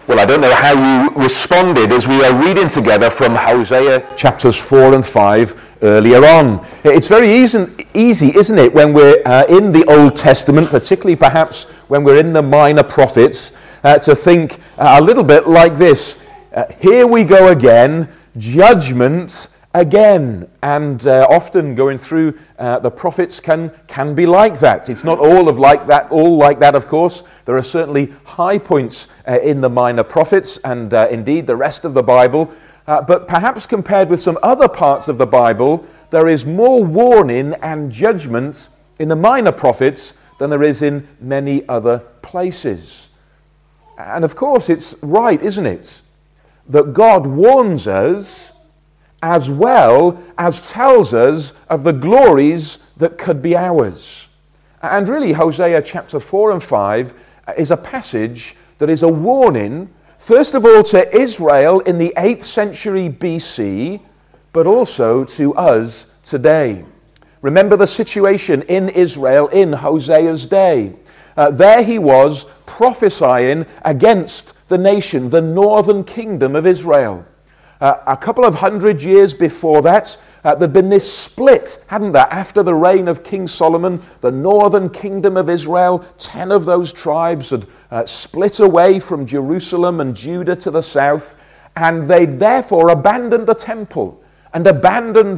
Well, I don't know how you responded as we are reading together from Hosea chapters 4 and 5 earlier on. It's very easy, isn't it, when we're in the Old Testament, particularly perhaps when we're in the minor prophets, to think a little bit like this. Here we go again, judgment again. And often going through the prophets can be like that. It's not all like that, of course. There are certainly high points in the minor prophets and indeed the rest of the Bible. But perhaps compared with some other parts of the Bible, there is more warning and judgment in the minor prophets than there is in many other places. And of course, it's right, isn't it, that God warns us as well as tells us of the glories that could be ours. And really, Hosea chapter 4 and 5 is a passage that is a warning, first of all to Israel in the 8th century BC, but also to us today. Remember the situation in Israel in Hosea's day. There he was prophesying against the nation, the northern kingdom of Israel. A couple of hundred years before that, there'd been this split, hadn't there? After the reign of King Solomon, the northern kingdom of Israel, 10 of those tribes had split away from Jerusalem and Judah to the south, and they'd therefore abandoned the temple and abandoned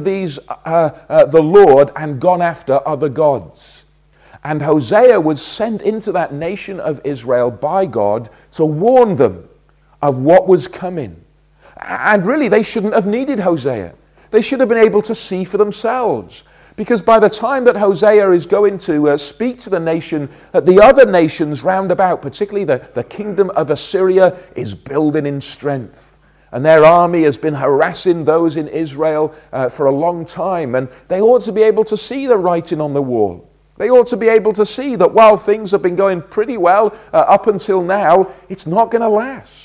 the Lord and gone after other gods. And Hosea was sent into that nation of Israel by God to warn them of what was coming. And really, they shouldn't have needed Hosea. They should have been able to see for themselves. Because by the time that Hosea is going to speak to the nation, the other nations round about, particularly the kingdom of Assyria, is building in strength. And their army has been harassing those in Israel for a long time. And they ought to be able to see the writing on the wall. They ought to be able to see that while things have been going pretty well up until now, it's not going to last.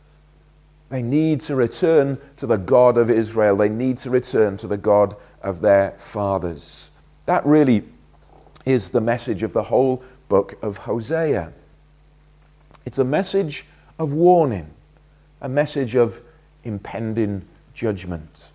They need to return to the God of Israel. They need to return to the God of their fathers. That really is the message of the whole book of Hosea. It's a message of warning, a message of impending judgment.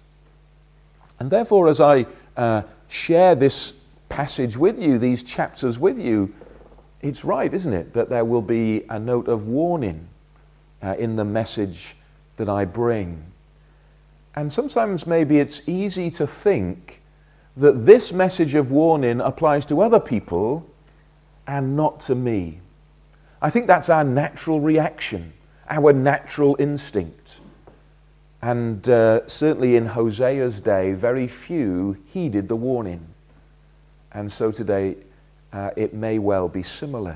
And therefore, as I share this passage with you, these chapters with you, it's right, isn't it, that there will be a note of warning in the message that I bring. And sometimes maybe it's easy to think that this message of warning applies to other people and not to me. I think that's our natural reaction, our natural instinct. And certainly in Hosea's day, very few heeded the warning. And so today, it may well be similar.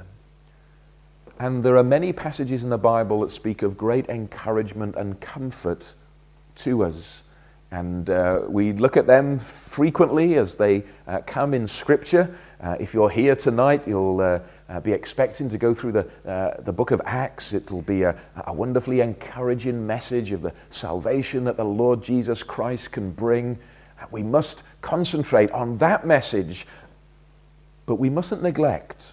And there are many passages in the Bible that speak of great encouragement and comfort to us. And we look at them frequently as they come in Scripture. If you're here tonight, you'll be expecting to go through the book of Acts. It'll be a wonderfully encouraging message of the salvation that the Lord Jesus Christ can bring. We must concentrate on that message, but we mustn't neglect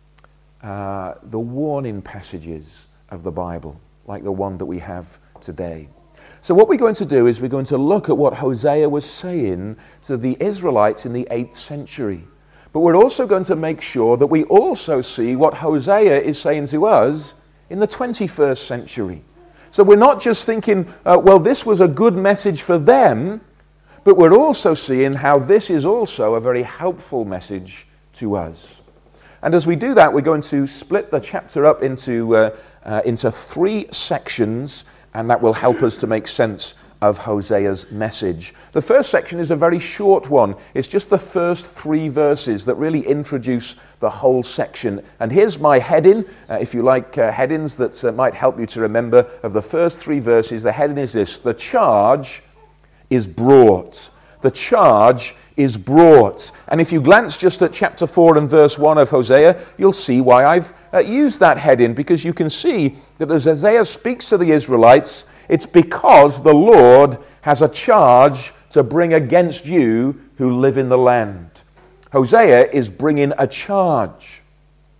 the warning passages of the Bible, like the one that we have today. So what we're going to do is we're going to look at what Hosea was saying to the Israelites in the 8th century. But we're also going to make sure that we also see what Hosea is saying to us in the 21st century. So we're not just thinking, well, this was a good message for them, but we're also seeing how this is also a very helpful message to us. And as we do that, we're going to split the chapter up into 3 sections, and that will help us to make sense of Hosea's message. The first section is a very short one. It's just the first 3 verses that really introduce the whole section. And here's my heading, if you like headings that might help you to remember, of the first 3 verses. The heading is this: the charge is brought. The charge is brought. And if you glance just at chapter 4 and verse 1 of Hosea, you'll see why I've used that heading, because you can see that as Hosea speaks to the Israelites, it's because the Lord has a charge to bring against you who live in the land. Hosea is bringing a charge.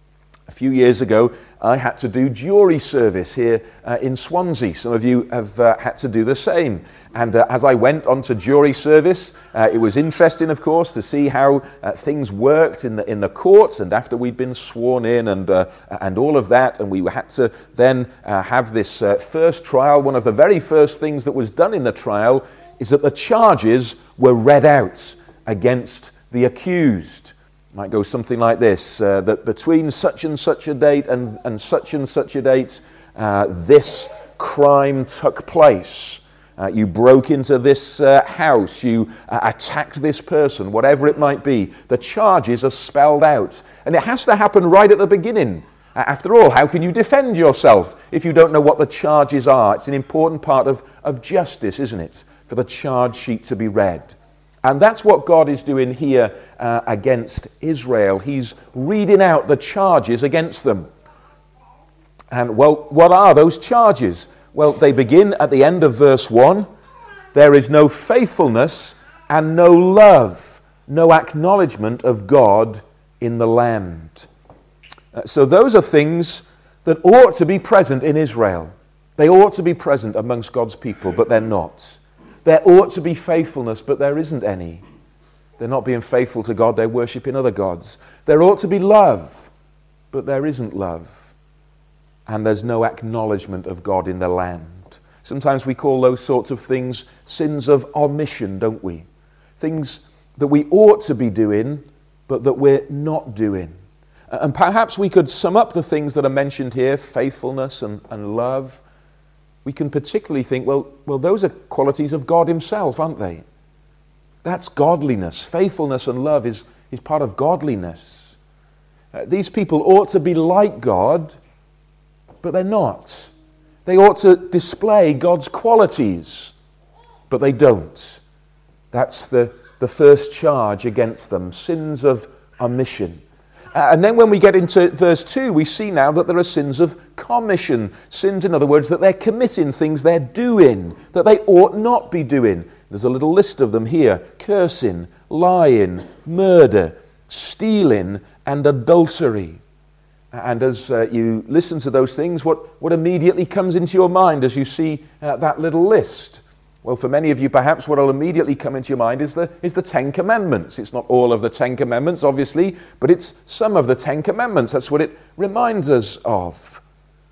A few years ago, I had to do jury service here in Swansea. Some of you have had to do the same. And as I went on to jury service, it was interesting, of course, to see how things worked in the courts. And after we'd been sworn in and all of that, and we had to then have this first trial, one of the very first things that was done in the trial is that the charges were read out against the accused. It might go something like this, that between such and such a date and such a date, this crime took place. You broke into this house, you attacked this person, whatever it might be. The charges are spelled out. And it has to happen right at the beginning. After all, how can you defend yourself if you don't know what the charges are? It's an important part of justice, isn't it? For the charge sheet to be read. And that's what God is doing here against Israel. He's reading out the charges against them. And, well, what are those charges? Well, they begin at the end of verse 1. There is no faithfulness and no love, no acknowledgement of God in the land. So those are things that ought to be present in Israel. They ought to be present amongst God's people, but they're not. There ought to be faithfulness, but there isn't any. They're not being faithful to God, they're worshipping other gods. There ought to be love, but there isn't love. And there's no acknowledgement of God in the land. Sometimes we call those sorts of things sins of omission, don't we? Things that we ought to be doing, but that we're not doing. And perhaps we could sum up the things that are mentioned here, faithfulness and love. We can particularly think, well, those are qualities of God himself, aren't they? That's godliness. Faithfulness and love is part of godliness. These people ought to be like God, but they're not. They ought to display God's qualities, but they don't. That's the first charge against them, sins of omission. And then when we get into verse 2, we see now that there are sins of commission. Sins, in other words, that they're committing things they're doing, that they ought not be doing. There's a little list of them here. Cursing, lying, murder, stealing, and adultery. And as you listen to those things, what immediately comes into your mind as you see that little list? Well, for many of you, perhaps what will immediately come into your mind is the Ten Commandments. It's not all of the Ten Commandments, obviously, but it's some of the Ten Commandments. That's what it reminds us of.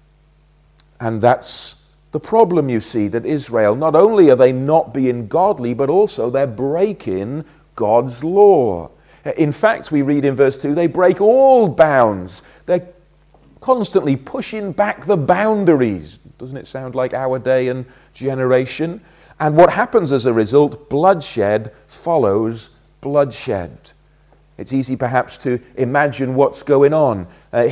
And that's the problem, you see, that Israel, not only are they not being godly, but also they're breaking God's law. In fact, we read in verse 2, they break all bounds. They're constantly pushing back the boundaries. Doesn't it sound like our day and generation? And what happens as a result? Bloodshed follows bloodshed. It's easy perhaps to imagine what's going on.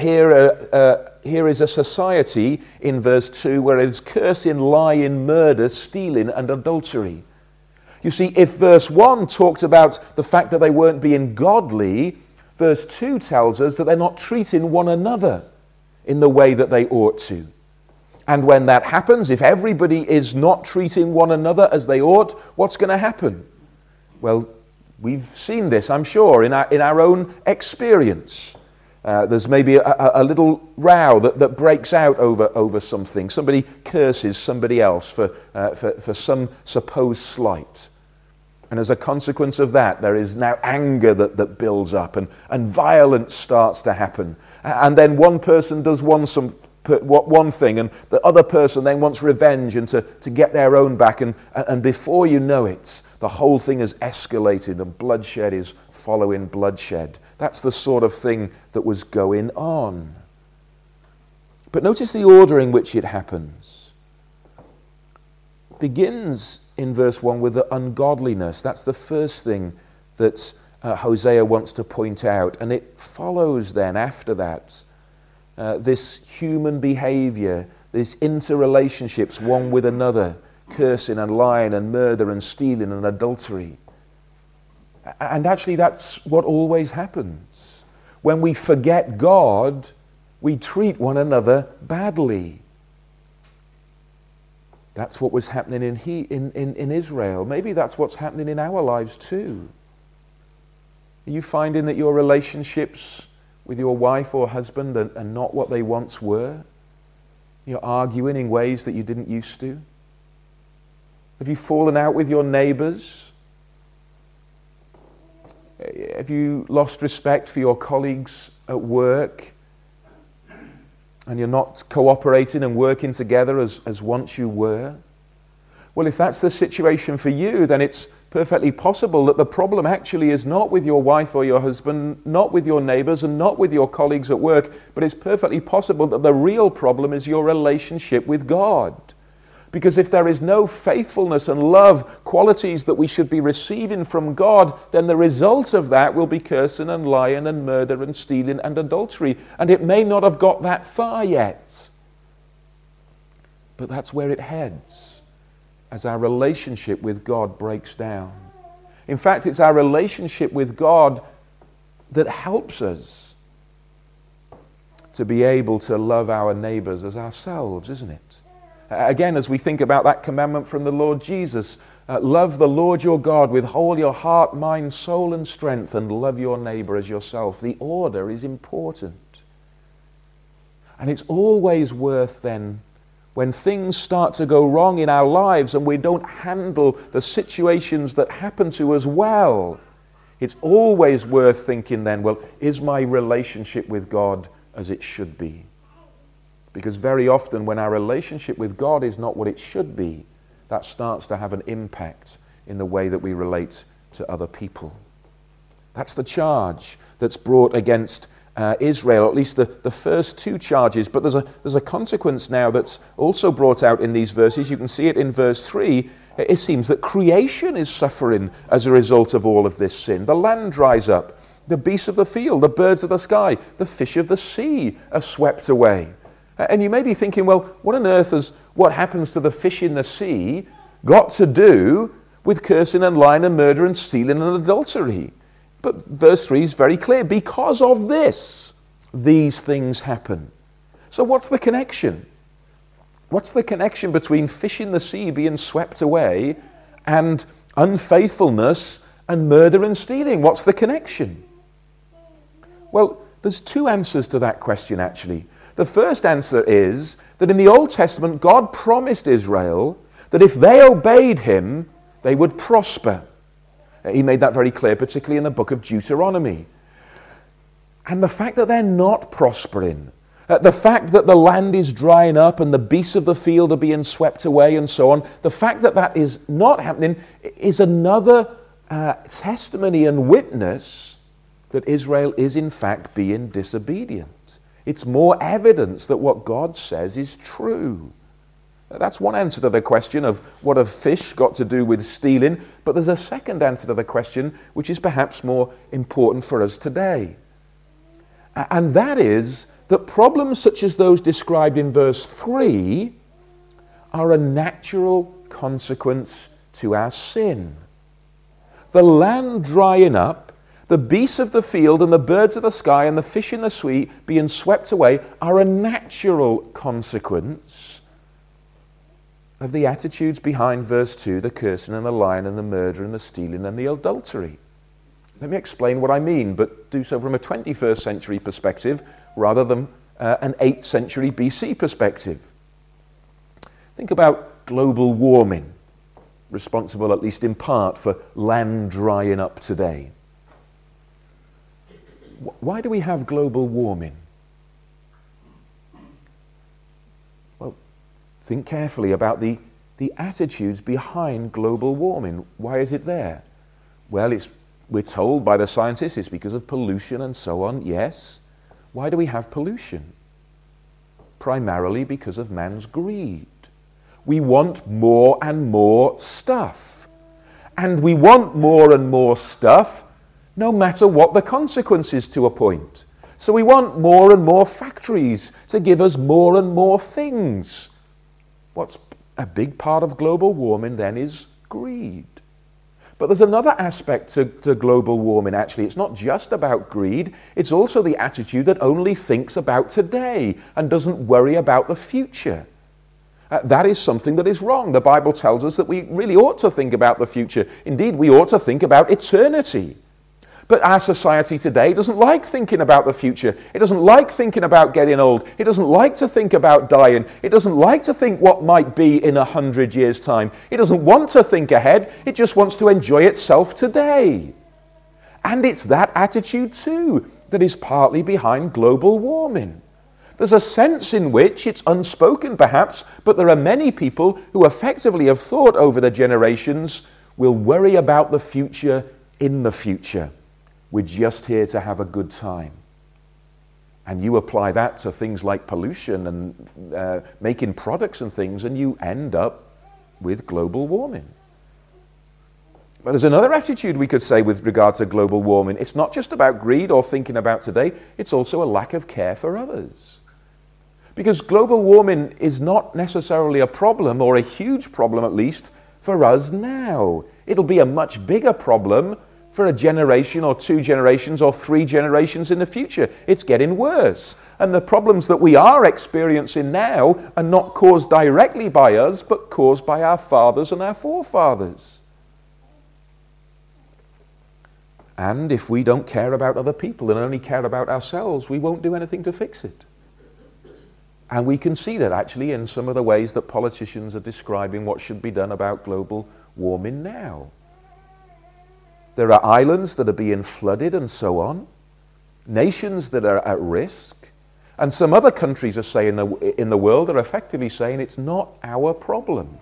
Here is a society in verse 2 where it is cursing, lying, murder, stealing, and adultery. You see, if verse 1 talked about the fact that they weren't being godly, verse 2 tells us that they're not treating one another in the way that they ought to. And when that happens, if everybody is not treating one another as they ought, what's going to happen? Well, we've seen this, I'm sure, in our own experience. There's maybe a little row that breaks out over something. Somebody curses somebody else for some supposed slight. And as a consequence of that, there is now anger that builds up and violence starts to happen. And then one person does one thing and the other person then wants revenge and to get their own back. And before you know it, the whole thing has escalated and bloodshed is following bloodshed. That's the sort of thing that was going on. But notice the order in which it happens. It begins in verse 1 with the ungodliness. That's the first thing that Hosea wants to point out. And it follows then after that this human behavior, these interrelationships one with another, cursing and lying and murder and stealing and adultery. And actually that's what always happens. When we forget God, we treat one another badly. That's what was happening in Israel. Maybe that's what's happening in our lives too. Are you finding that your relationships with your wife or husband and not what they once were? You're arguing in ways that you didn't used to? Have you fallen out with your neighbors? Have you lost respect for your colleagues at work? And you're not cooperating and working together as once you were? Well, if that's the situation for you, then it's perfectly possible that the problem actually is not with your wife or your husband, not with your neighbors, and not with your colleagues at work, but it's perfectly possible that the real problem is your relationship with God. Because if there is no faithfulness and love, qualities that we should be receiving from God, then the result of that will be cursing and lying and murder and stealing and adultery. And it may not have got that far yet. But that's where it heads as our relationship with God breaks down. In fact, it's our relationship with God that helps us to be able to love our neighbors as ourselves, isn't it? Again, as we think about that commandment from the Lord Jesus, love the Lord your God with all your heart, mind, soul, and strength, and love your neighbor as yourself. The order is important. And it's always worth then, when things start to go wrong in our lives and we don't handle the situations that happen to us well, it's always worth thinking then, well, is my relationship with God as it should be? Because very often when our relationship with God is not what it should be, that starts to have an impact in the way that we relate to other people. That's the charge that's brought against Israel, at least the first two charges. But there's a consequence now that's also brought out in these verses. You can see it in verse 3. It seems that creation is suffering as a result of all of this sin. The land dries up. The beasts of the field, the birds of the sky, the fish of the sea are swept away. And you may be thinking, well, what on earth has what happens to the fish in the sea got to do with cursing and lying and murder and stealing and adultery? But verse 3 is very clear. Because of this, these things happen. So what's the connection? What's the connection between fish in the sea being swept away and unfaithfulness and murder and stealing? What's the connection? Well, there's two answers to that question, actually. The first answer is that in the Old Testament, God promised Israel that if they obeyed him, they would prosper. He made that very clear, particularly in the book of Deuteronomy. And the fact that they're not prospering, the fact that the land is drying up and the beasts of the field are being swept away and so on, the fact that that is not happening is another testimony and witness that Israel is in fact being disobedient. It's more evidence that what God says is true. That's one answer to the question of what have fish got to do with stealing, but there's a second answer to the question which is perhaps more important for us today. And that is that problems such as those described in verse 3 are a natural consequence to our sin. The land drying up, the beasts of the field and the birds of the sky and the fish in the sea being swept away are a natural consequence of the attitudes behind verse 2, the cursing and the lying and the murder and the stealing and the adultery. Let me explain what I mean, but do so from a 21st century perspective rather than an 8th century BC perspective. Think about global warming, responsible at least in part for land drying up today. Why do we have global warming? Well, think carefully about the attitudes behind global warming. Why is it there? Well, we're told by the scientists it's because of pollution and so on, yes. Why do we have pollution? Primarily because of man's greed. We want more and more stuff. And we want more and more stuff no matter what the consequences to a point. So we want more and more factories to give us more and more things. What's a big part of global warming then is greed. But there's another aspect to global warming, actually. It's not just about greed. It's also the attitude that only thinks about today and doesn't worry about the future. That is something that is wrong. The Bible tells us that we really ought to think about the future. Indeed, we ought to think about eternity. But our society today doesn't like thinking about the future. It doesn't like thinking about getting old. It doesn't like to think about dying. It doesn't like to think what might be in 100 years' time. It doesn't want to think ahead. It just wants to enjoy itself today. And it's that attitude too that is partly behind global warming. There's a sense in which it's unspoken perhaps, but there are many people who effectively have thought over the generations, we'll worry about the future in the future. We're just here to have a good time. And you apply that to things like pollution and making products and things, and you end up with global warming. But there's another attitude we could say with regard to global warming. It's not just about greed or thinking about today, it's also a lack of care for others. Because global warming is not necessarily a problem, or a huge problem at least, for us now. It'll be a much bigger problem for a generation or 2 generations or 3 generations in the future. It's getting worse. And the problems that we are experiencing now are not caused directly by us, but caused by our fathers and our forefathers. And if we don't care about other people and only care about ourselves, we won't do anything to fix it. And we can see that actually in some of the ways that politicians are describing what should be done about global warming now. There are islands that are being flooded and so on, nations that are at risk, and some other countries are saying in the world are effectively saying it's not our problem.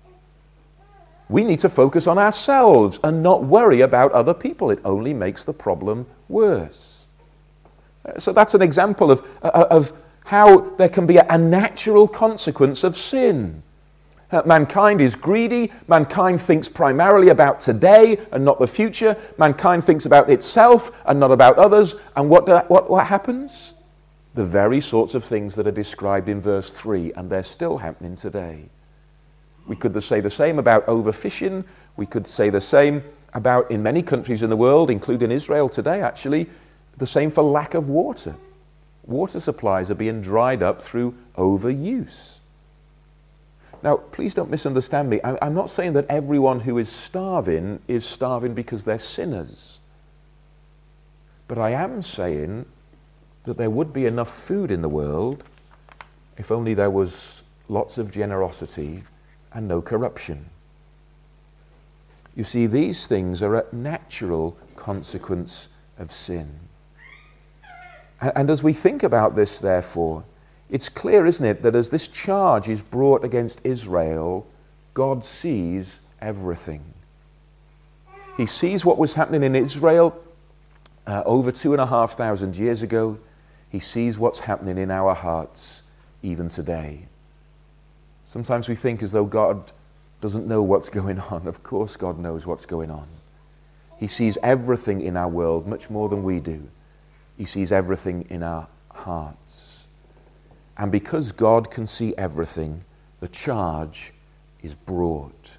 We need to focus on ourselves and not worry about other people. It only makes the problem worse. So that's an example of how there can be a natural consequence of sin. Mankind is greedy. Mankind thinks primarily about today and not the future. Mankind thinks about itself and not about others. And what happens? The very sorts of things that are described in verse 3, and they're still happening today. We could say the same about overfishing. We could say the same about, in many countries in the world, including Israel today actually, the same for lack of water. Water supplies are being dried up through overuse. Now, please don't misunderstand me. I'm not saying that everyone who is starving because they're sinners. But I am saying that there would be enough food in the world if only there was lots of generosity and no corruption. You see, these things are a natural consequence of sin. And as we think about this, therefore, it's clear, isn't it, that as this charge is brought against Israel, God sees everything. He sees what was happening in Israel over 2,500 years ago. He sees what's happening in our hearts even today. Sometimes we think as though God doesn't know what's going on. Of course God knows what's going on. He sees everything in our world much more than we do. He sees everything in our hearts. And because God can see everything, the charge is brought.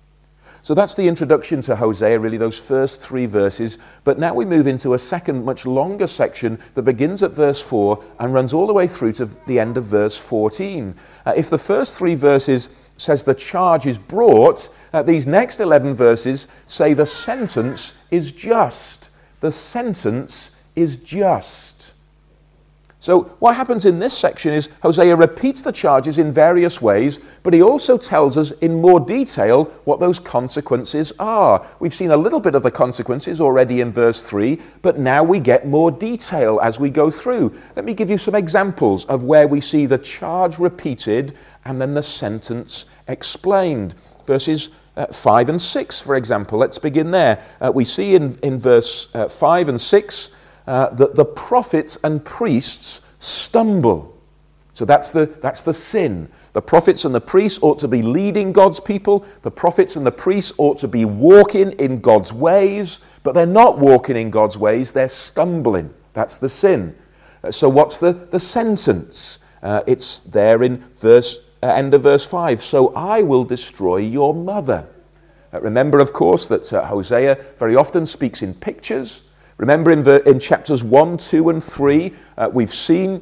So that's the introduction to Hosea, really, those first 3 verses. But now we move into a second, much longer section that begins at verse 4 and runs all the way through to the end of verse 14. If the first 3 verses says the charge is brought, these next 11 verses say the sentence is just. The sentence is just. So what happens in this section is Hosea repeats the charges in various ways, but he also tells us in more detail what those consequences are. We've seen a little bit of the consequences already in verse 3, but now we get more detail as we go through. Let me give you some examples of where we see the charge repeated and then the sentence explained. Verses 5 and 6, for example. Let's begin there. We see in verse 5 and 6 that the prophets and priests stumble. So that's the sin. The prophets and the priests ought to be leading God's people. The prophets and the priests ought to be walking in God's ways, but they're not walking in God's ways, they're stumbling. That's the sin. So what's the sentence? It's there in end of verse 5. So I will destroy your mother. Remember, of course, that Hosea very often speaks in pictures. Remember in chapters 1, 2, and 3, we've seen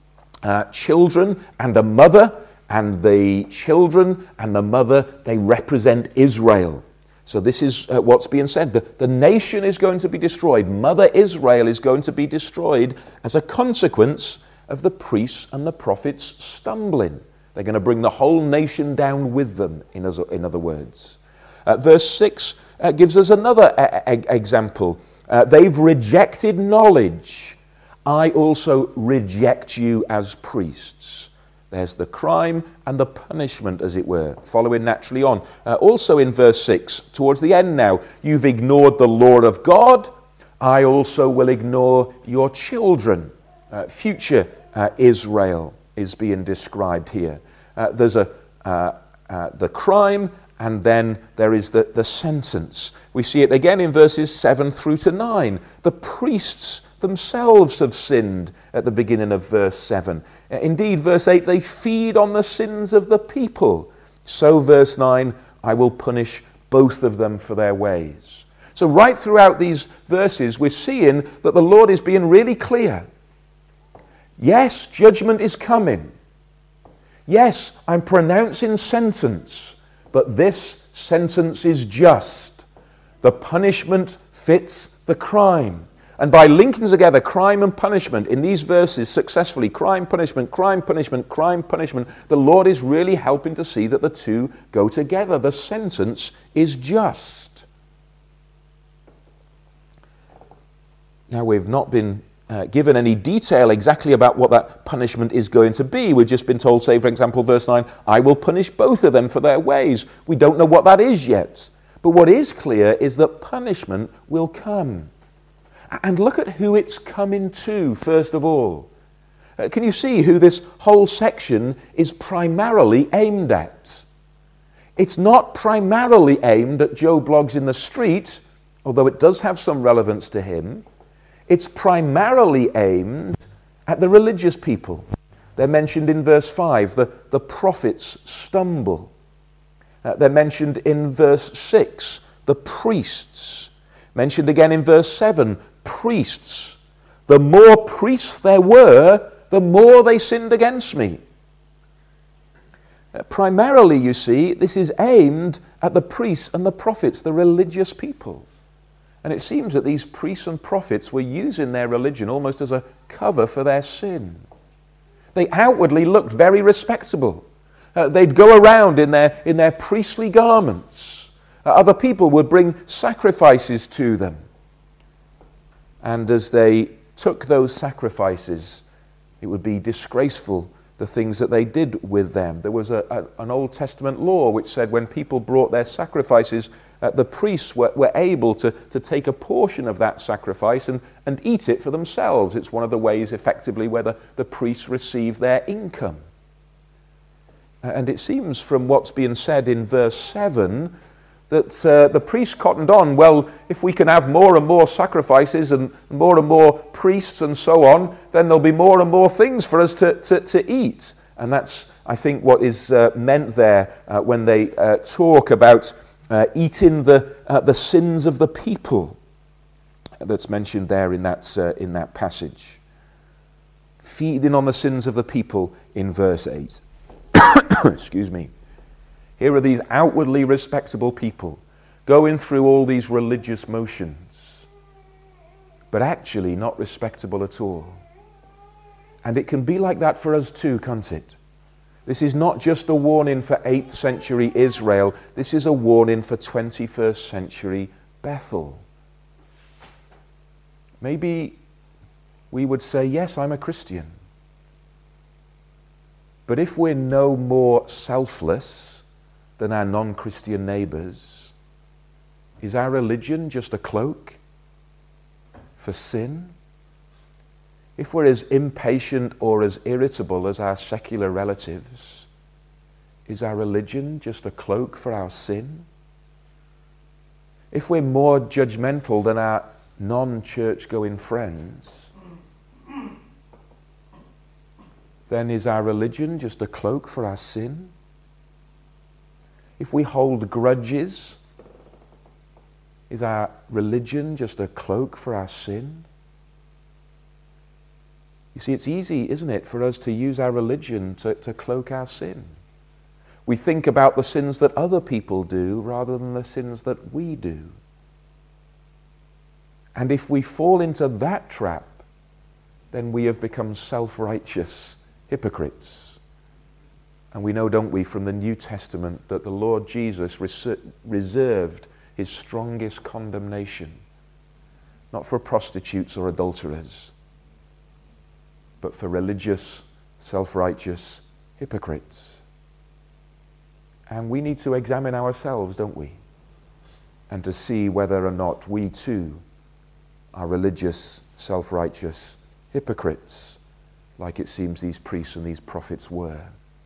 children and a mother, and the children and the mother, they represent Israel. So this is what's being said. The nation is going to be destroyed. Mother Israel is going to be destroyed as a consequence of the priests and the prophets stumbling. They're going to bring the whole nation down with them, in other words. Verse 6 gives us another example. They've rejected knowledge. I also reject you as priests. There's the crime and the punishment, as it were, following naturally on. Also in verse 6, towards the end now, you've ignored the law of God. I also will ignore your children. Future Israel is being described here. There's the crime, and then there is the sentence. We see it again in verses 7 through to 9. The priests themselves have sinned at the beginning of verse 7. Indeed, verse 8, they feed on the sins of the people. So, verse 9, I will punish both of them for their ways. So right throughout these verses, we're seeing that the Lord is being really clear. Yes, judgment is coming. Yes, I'm pronouncing sentence, but this sentence is just. The punishment fits the crime. And by linking together crime and punishment in these verses successfully, crime, punishment, crime, punishment, crime, punishment, the Lord is really helping to see that the two go together. The sentence is just. Now, we've not been given any detail exactly about what that punishment is going to be. We've just been told, say, for example, verse 9, I will punish both of them for their ways. We don't know what that is yet. But what is clear is that punishment will come. And look at who it's coming to, first of all. Can you see who this whole section is primarily aimed at? It's not primarily aimed at Joe Bloggs in the street, although it does have some relevance to him. It's primarily aimed at the religious people. They're mentioned in verse 5, the prophets stumble. They're mentioned in verse 6, the priests. Mentioned again in verse 7, priests. The more priests there were, the more they sinned against me. Primarily, you see, this is aimed at the priests and the prophets, the religious people. And it seems that these priests and prophets were using their religion almost as a cover for their sin. They outwardly looked very respectable. They'd go around in their priestly garments. Other people would bring sacrifices to them. And as they took those sacrifices, it would be disgraceful, the things that they did with them. There was an Old Testament law which said when people brought their sacrifices, the priests were able to take a portion of that sacrifice and eat it for themselves. It's one of the ways, effectively, where the priests receive their income. And it seems from what's being said in verse 7 that the priests cottoned on, well, if we can have more and more sacrifices and more priests and so on, then there'll be more and more things for us to eat. And that's, I think, what is meant there when they talk about eating the sins of the people. That's mentioned there in that passage. Feeding on the sins of the people in verse 8. Excuse me. Here are these outwardly respectable people going through all these religious motions, but actually not respectable at all. And it can be like that for us too, can't it? This is not just a warning for 8th century Israel. This is a warning for 21st century Bethel. Maybe we would say, yes, I'm a Christian. But if we're no more selfless than our non-Christian neighbours, is our religion just a cloak for sin? If we're as impatient or as irritable as our secular relatives, is our religion just a cloak for our sin? If we're more judgmental than our non-church-going friends, then is our religion just a cloak for our sin? If we hold grudges, is our religion just a cloak for our sin? You see, it's easy, isn't it, for us to use our religion to cloak our sin. We think about the sins that other people do rather than the sins that we do. And if we fall into that trap, then we have become self-righteous hypocrites. And we know, don't we, from the New Testament that the Lord Jesus reserved his strongest condemnation, not for prostitutes or adulterers, but for religious, self-righteous hypocrites. And we need to examine ourselves, don't we? And to see whether or not we too are religious, self-righteous hypocrites, like it seems these priests and these prophets were.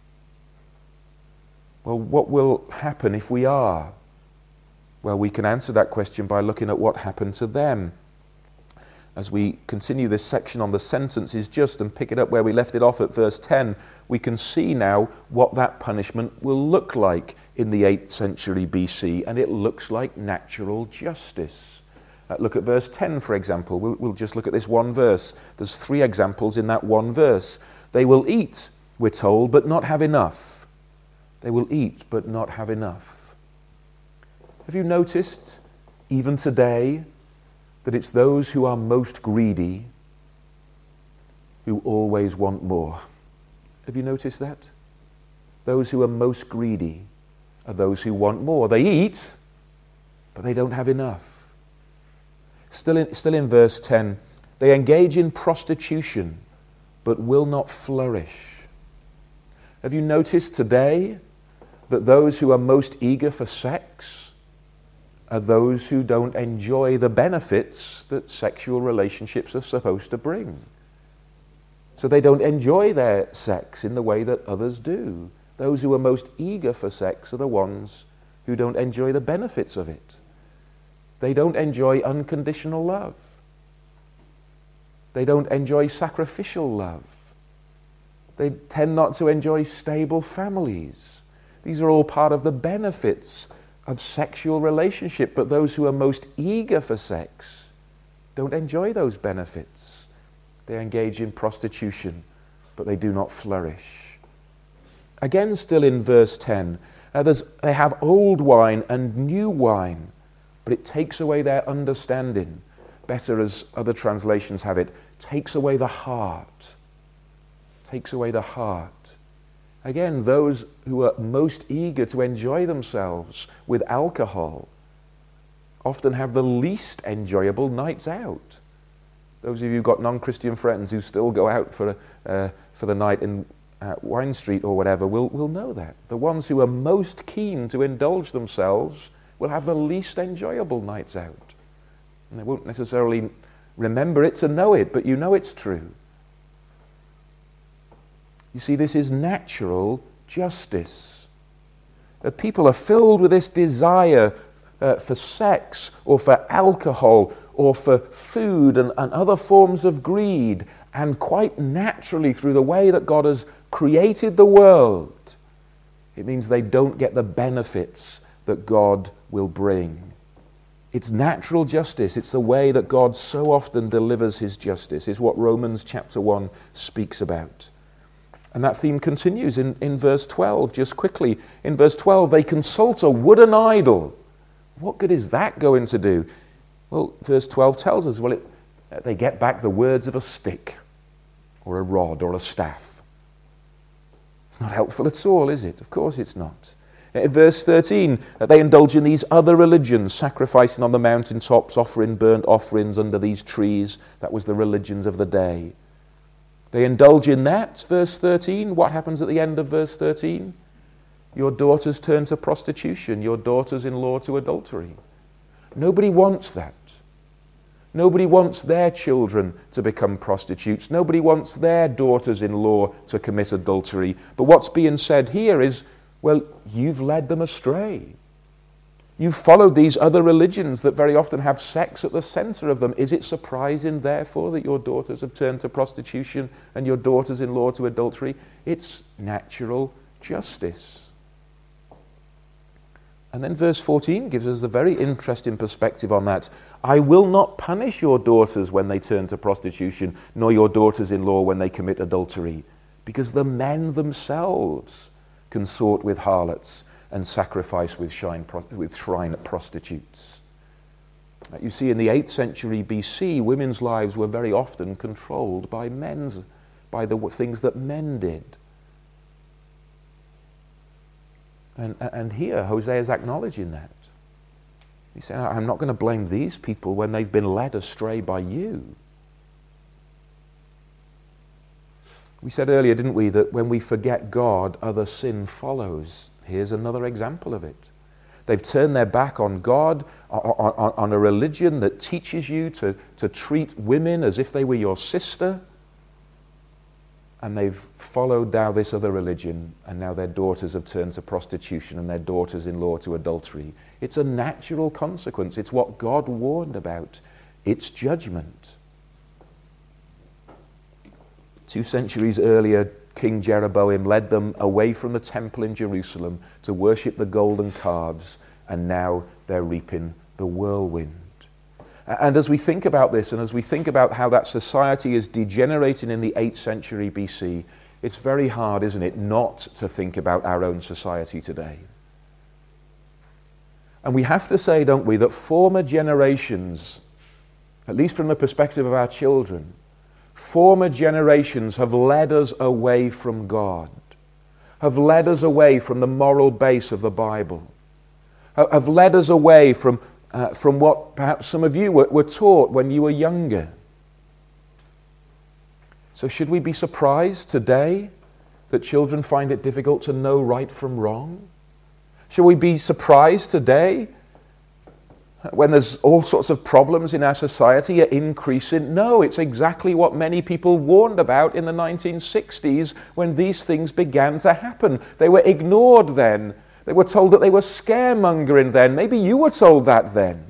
Well, what will happen if we are? Well, we can answer that question by looking at what happened to them. As we continue this section on the sentence is just and pick it up where we left it off at verse 10, we can see now what that punishment will look like in the 8th century BC, and it looks like natural justice. Look at verse 10, for example. We'll just look at this one verse. There's 3 examples in that one verse. They will eat, we're told, but not have enough. They will eat, but not have enough. Have you noticed, even today, that it's those who are most greedy who always want more? Have you noticed that? Those who are most greedy are those who want more. They eat, but they don't have enough. Still in verse 10, they engage in prostitution, but will not flourish. Have you noticed today that those who are most eager for sex are those who don't enjoy the benefits that sexual relationships are supposed to bring? So they don't enjoy their sex in the way that others do. Those who are most eager for sex are the ones who don't enjoy the benefits of it. They don't enjoy unconditional love. They don't enjoy sacrificial love. They tend not to enjoy stable families. These are all part of the benefits of sexual relationship, but those who are most eager for sex don't enjoy those benefits. They engage in prostitution, but they do not flourish. Again, still in verse 10, they have old wine and new wine, but it takes away their understanding. Better, as other translations have it, takes away the heart. Takes away the heart. Again, those who are most eager to enjoy themselves with alcohol often have the least enjoyable nights out. Those of you who've got non-Christian friends who still go out for the night in Wine Street or whatever will know that. The ones who are most keen to indulge themselves will have the least enjoyable nights out. And they won't necessarily remember it to know it, but you know it's true. You see, this is natural justice. People are filled with this desire for sex or for alcohol or for food and other forms of greed, and quite naturally through the way that God has created the world, it means they don't get the benefits that God will bring. It's natural justice. It's the way that God so often delivers his justice, is what Romans chapter 1 speaks about. And that theme continues in verse 12, just quickly. In verse 12, they consult a wooden idol. What good is that going to do? Well, verse 12 tells us, they get back the words of a stick or a rod or a staff. It's not helpful at all, is it? Of course it's not. In verse 13, they indulge in these other religions, sacrificing on the mountaintops, offering burnt offerings under these trees. That was the religions of the day. They indulge in that. Verse 13, what happens at the end of verse 13? Your daughters turn to prostitution, your daughters-in-law to adultery. Nobody wants that. Nobody wants their children to become prostitutes. Nobody wants their daughters-in-law to commit adultery. But what's being said here is, well, you've led them astray. You've followed these other religions that very often have sex at the center of them. Is it surprising, therefore, that your daughters have turned to prostitution and your daughters-in-law to adultery? It's natural justice. And then verse 14 gives us a very interesting perspective on that. I will not punish your daughters when they turn to prostitution, nor your daughters-in-law when they commit adultery, because the men themselves consort with harlots, and sacrifice with shrine prostitutes. You see, in the 8th century BC, women's lives were very often controlled by the things that men did. And here, Hosea is acknowledging that. He's saying, I'm not going to blame these people when they've been led astray by you. We said earlier, didn't we, that when we forget God, other sin follows. Here's another example of it. They've turned their back on God, on a religion that teaches you to treat women as if they were your sister. And they've followed now this other religion, and now their daughters have turned to prostitution and their daughters-in-law to adultery. It's a natural consequence. It's what God warned about. It's judgment. 2 centuries earlier, King Jeroboam led them away from the temple in Jerusalem to worship the golden calves, and now they're reaping the whirlwind. And as we think about this, and as we think about how that society is degenerating in the 8th century BC, it's very hard, isn't it, not to think about our own society today. And we have to say, don't we, that former generations, at least from the perspective of our children, former generations have led us away from God, have led us away from the moral base of the Bible, have led us away from what perhaps some of you were taught when you were younger. So should we be surprised today that children find it difficult to know right from wrong? Should we be surprised today when there's all sorts of problems in our society are increasing? No, it's exactly what many people warned about in the 1960s when these things began to happen. They were ignored then. They were told that they were scaremongering then. Maybe you were told that then.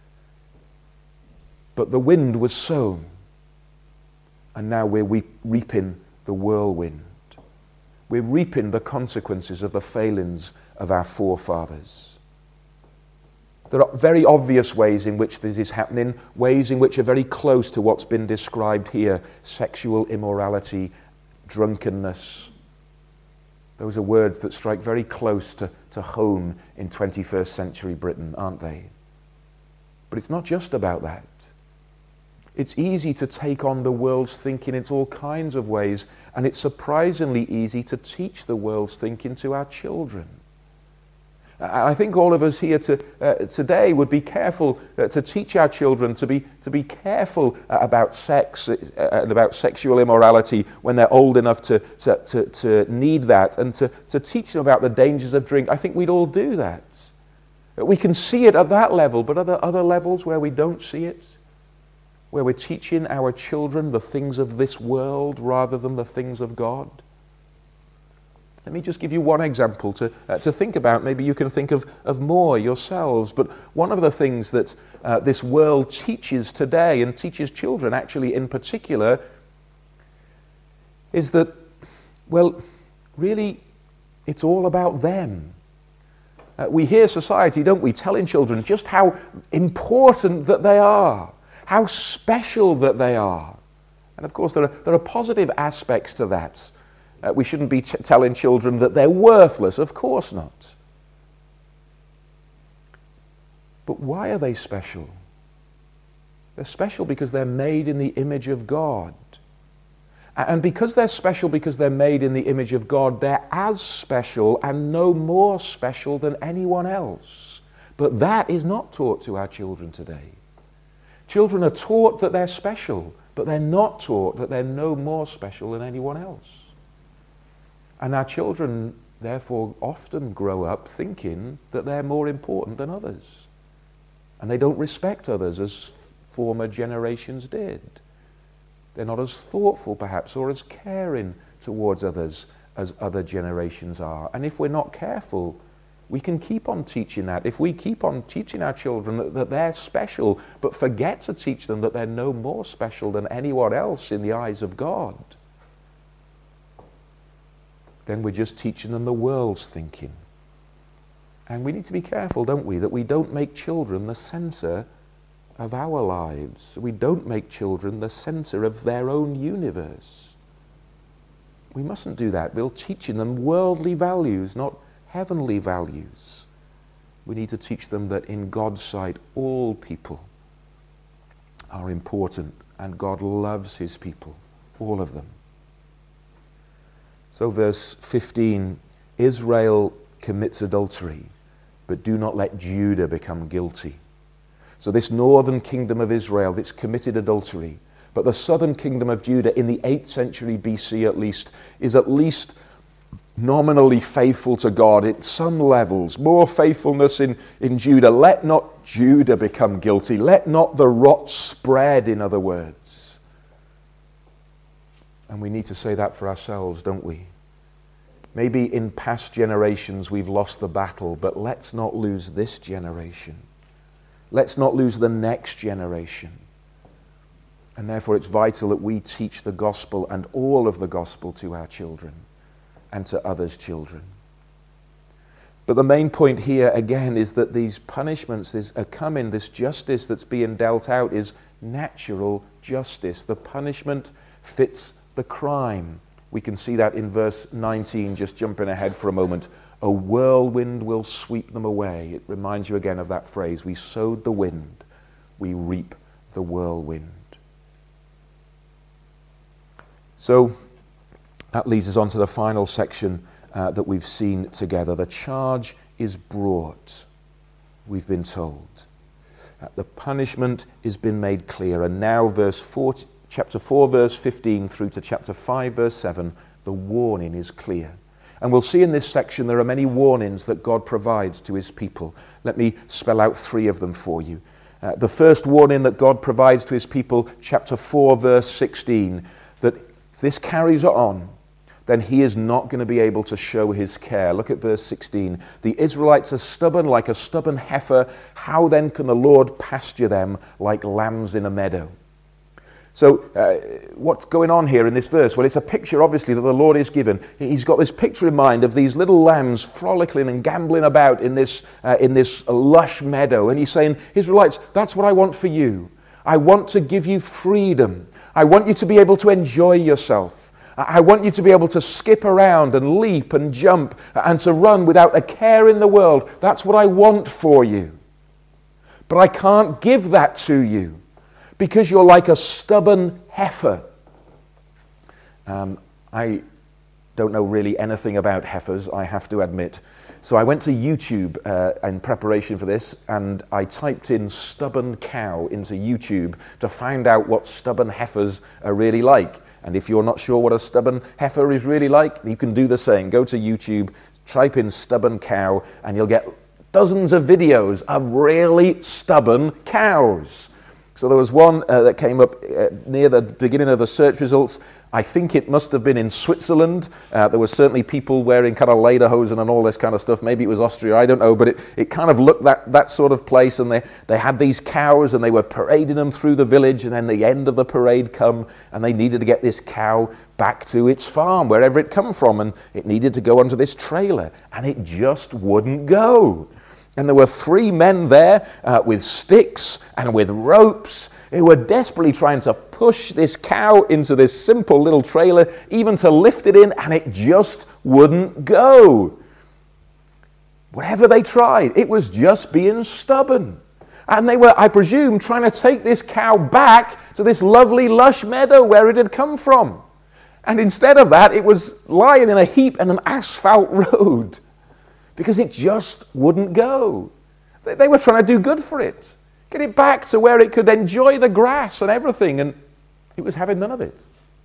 But the wind was sown, and now we're reaping the whirlwind. We're reaping the consequences of the failings of our forefathers. There are very obvious ways in which this is happening, ways in which are very close to what's been described here: sexual immorality, drunkenness. Those are words that strike very close to home in 21st century Britain, aren't they? But it's not just about that. It's easy to take on the world's thinking in all kinds of ways, and it's surprisingly easy to teach the world's thinking to our children. I think all of us here today would be careful to teach our children to be careful about sex and about sexual immorality when they're old enough to need that, and to teach them about the dangers of drink. I think we'd all do that. We can see it at that level, but other levels where we don't see it, where we're teaching our children the things of this world rather than the things of God. Let me just give you one example to think about. Maybe you can think of more yourselves. But one of the things that this world teaches today, and teaches children actually in particular, is that, well, really, it's all about them. We hear society, don't we, telling children just how important that they are, how special that they are. And of course, there are positive aspects to that. We shouldn't be telling children that they're worthless. Of course not. But why are they special? They're special because they're made in the image of God. And because they're special because they're made in the image of God, they're as special and no more special than anyone else. But that is not taught to our children today. Children are taught that they're special, but they're not taught that they're no more special than anyone else. And our children, therefore, often grow up thinking that they're more important than others. And they don't respect others as former generations did. They're not as thoughtful, perhaps, or as caring towards others as other generations are. And if we're not careful, we can keep on teaching that. If we keep on teaching our children that they're special, but forget to teach them that they're no more special than anyone else in the eyes of God, then we're just teaching them the world's thinking. And we need to be careful, don't we, that we don't make children the center of our lives. We don't make children the center of their own universe. We mustn't do that. We're teaching them worldly values, not heavenly values. We need to teach them that in God's sight, all people are important, and God loves his people, all of them. So verse 15, Israel commits adultery, but do not let Judah become guilty. So this northern kingdom of Israel, it's committed adultery, but the southern kingdom of Judah in the 8th century BC at least, is at least nominally faithful to God at some levels, more faithfulness in Judah. Let not Judah become guilty. Let not the rot spread, in other words. And we need to say that for ourselves, don't we? Maybe in past generations we've lost the battle, but let's not lose this generation. Let's not lose the next generation. And therefore it's vital that we teach the gospel and all of the gospel to our children and to others' children. But the main point here again is that these punishments, this justice that's being dealt out is natural justice. The punishment fits the crime. We can see that in verse 19, just jumping ahead for a moment. A whirlwind will sweep them away. It reminds you again of that phrase, we sowed the wind, we reap the whirlwind. So that leads us on to the final section that we've seen together. The charge is brought, we've been told. The punishment has been made clear. And now chapter 4, verse 15 through to chapter 5, verse 7, the warning is clear. And we'll see in this section there are many warnings that God provides to his people. Let me spell out 3 of them for you. The first warning that God provides to his people, chapter 4, verse 16, that if this carries on, then he is not going to be able to show his care. Look at verse 16. The Israelites are stubborn like a stubborn heifer. How then can the Lord pasture them like lambs in a meadow? So what's going on here in this verse? Well, it's a picture, obviously, that the Lord is given. He's got this picture in mind of these little lambs frolicking and gambling about in this lush meadow. And he's saying, Israelites, that's what I want for you. I want to give you freedom. I want you to be able to enjoy yourself. I want you to be able to skip around and leap and jump and to run without a care in the world. That's what I want for you. But I can't give that to you because you're like a stubborn heifer. I don't know really anything about heifers, I have to admit. So I went to YouTube in preparation for this, and I typed in stubborn cow into YouTube to find out what stubborn heifers are really like. And if you're not sure what a stubborn heifer is really like, you can do the same. Go to YouTube, type in stubborn cow, and you'll get dozens of videos of really stubborn cows. So there was one that came up near the beginning of the search results. I think it must have been in Switzerland. There were certainly people wearing kind of lederhosen and all this kind of stuff. Maybe it was Austria, I don't know. But it kind of looked that sort of place. And they had these cows and they were parading them through the village. And then the end of the parade come and they needed to get this cow back to its farm, wherever it come from. And it needed to go onto this trailer. And it just wouldn't go. And there were 3 men there with sticks and with ropes who were desperately trying to push this cow into this simple little trailer, even to lift it in, and it just wouldn't go. Whatever they tried, it was just being stubborn. And they were, I presume, trying to take this cow back to this lovely lush meadow where it had come from. And instead of that, it was lying in a heap in an asphalt road. Because it just wouldn't go. They were trying to do good for it. Get it back to where it could enjoy the grass and everything. And it was having none of it.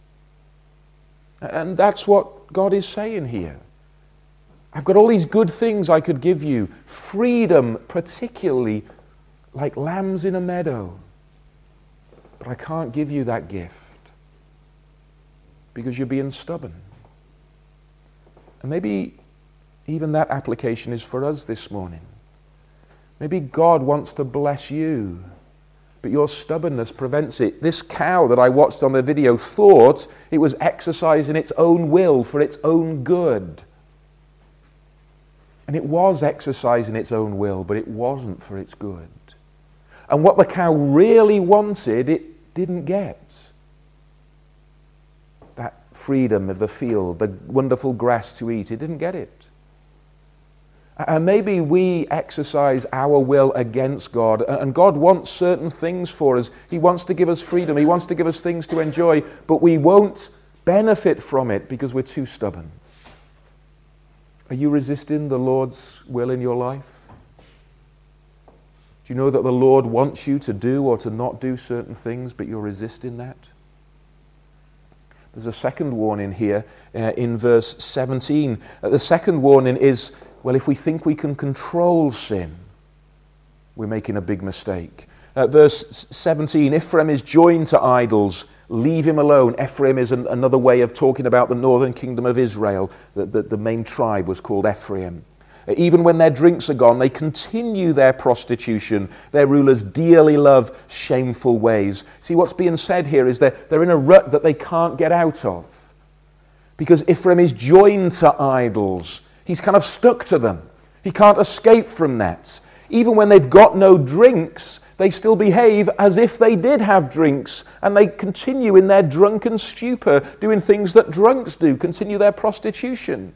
And that's what God is saying here. I've got all these good things I could give you. Freedom, particularly like lambs in a meadow. But I can't give you that gift. Because you're being stubborn. And maybe even that application is for us this morning. Maybe God wants to bless you, but your stubbornness prevents it. This cow that I watched on the video thought it was exercising its own will for its own good. And it was exercising its own will, but it wasn't for its good. And what the cow really wanted, it didn't get. That freedom of the field, the wonderful grass to eat. He didn't get it. And maybe we exercise our will against God, and God wants certain things for us. He wants to give us freedom. He wants to give us things to enjoy, but we won't benefit from it because we're too stubborn. Are you resisting the Lord's will in your life? Do you know that the Lord wants you to do or to not do certain things, but you're resisting that? There's a second warning here in verse 17. The second warning is, well, if we think we can control sin, we're making a big mistake. Verse 17, Ephraim is joined to idols, leave him alone. Ephraim is another way of talking about the northern kingdom of Israel. The main tribe was called Ephraim. Even when their drinks are gone, they continue their prostitution. Their rulers dearly love shameful ways. See, what's being said here is that they're in a rut that they can't get out of. Because Ephraim is joined to idols. He's kind of stuck to them. He can't escape from that. Even when they've got no drinks, they still behave as if they did have drinks. And they continue in their drunken stupor, doing things that drunks do, continue their prostitution.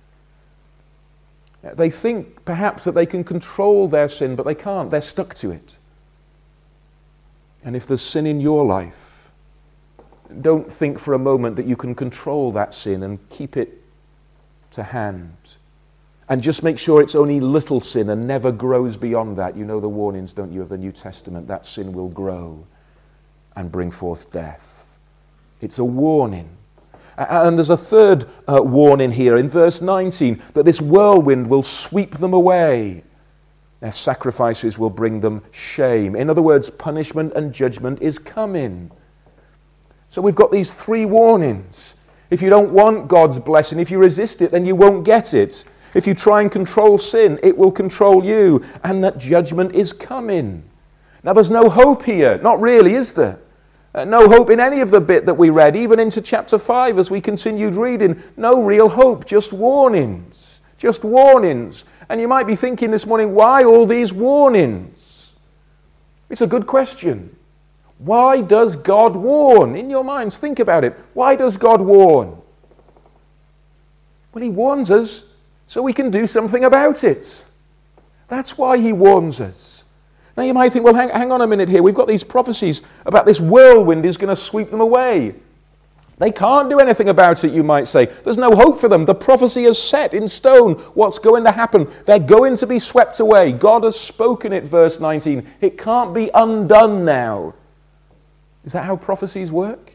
They think perhaps that they can control their sin, but they can't. They're stuck to it. And if there's sin in your life, don't think for a moment that you can control that sin and keep it to hand. And just make sure it's only little sin and never grows beyond that. You know the warnings, don't you, of the New Testament? That sin will grow and bring forth death. It's a warning. And there's a third warning here in verse 19, that this whirlwind will sweep them away. Their sacrifices will bring them shame. In other words, punishment and judgment is coming. So we've got these three warnings. If you don't want God's blessing, if you resist it, then you won't get it. If you try and control sin, it will control you. And that judgment is coming. Now there's no hope here. Not really, is there? No hope in any of the bit that we read, even into chapter 5 as we continued reading. No real hope, just warnings. Just warnings. And you might be thinking this morning, why all these warnings? It's a good question. Why does God warn? In your minds, think about it. Why does God warn? Well, he warns us so we can do something about it. That's why he warns us. Now you might think, well, hang on a minute here. We've got these prophecies about this whirlwind is going to sweep them away. They can't do anything about it, you might say. There's no hope for them. The prophecy is set in stone what's going to happen. They're going to be swept away. God has spoken it, verse 19. It can't be undone now. Is that how prophecies work?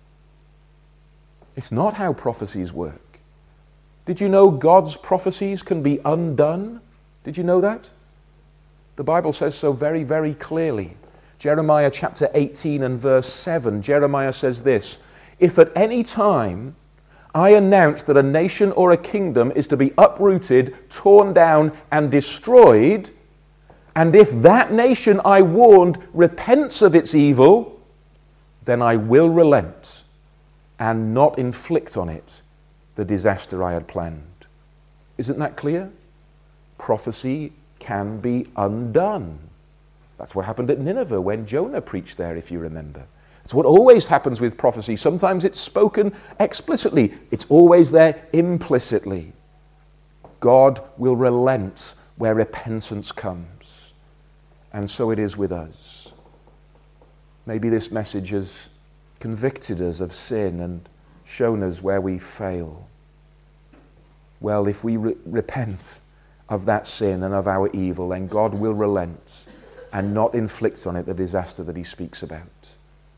It's not how prophecies work. Did you know God's prophecies can be undone? Did you know that? The Bible says so very, very clearly. Jeremiah chapter 18 and verse 7, Jeremiah says this, if at any time I announce that a nation or a kingdom is to be uprooted, torn down, and destroyed, and if that nation I warned repents of its evil, then I will relent and not inflict on it the disaster I had planned. Isn't that clear? Prophecy can be undone. That's what happened at Nineveh when Jonah preached there, if you remember. It's what always happens with prophecy. Sometimes it's spoken explicitly. It's always there implicitly. God will relent where repentance comes. And so it is with us. Maybe this message has convicted us of sin and shown us where we fail. Well, if we repent of that sin and of our evil, then God will relent and not inflict on it the disaster that he speaks about.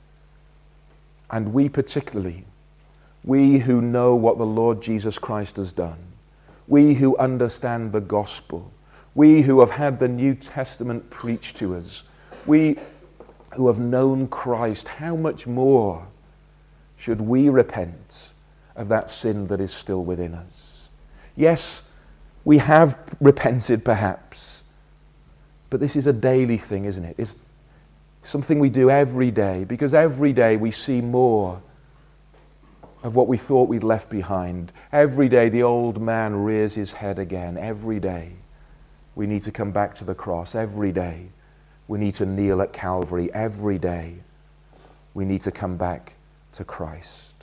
And we particularly, we who know what the Lord Jesus Christ has done, we who understand the gospel, we who have had the New Testament preached to us, we who have known Christ, how much more should we repent of that sin that is still within us? Yes, we have repented perhaps, but this is a daily thing, isn't it? It's something we do every day, because every day we see more of what we thought we'd left behind. Every day the old man rears his head again. Every day we need to come back to the cross. Every day we need to kneel at Calvary. Every day we need to come back to Christ.